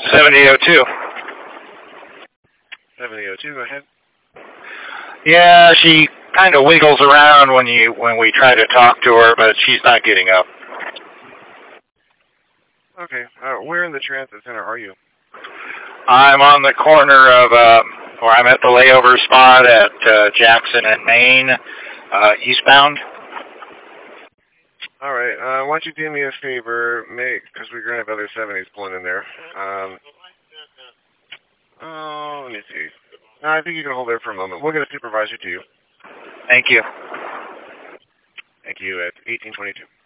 7002. 7002, go ahead. Yeah, she kind of wiggles around when we try to talk to her, but she's not getting up. Okay. Where in the transit center are you? I'm on the corner of, or I'm at the layover spot at Jackson and Main, eastbound. All right. Why don't you do me a favor, because we're going to have other 70s pulling in there. Let me see. I think you can hold there for a moment. We'll get a supervisor to you. Thank you. Thank you at 1822.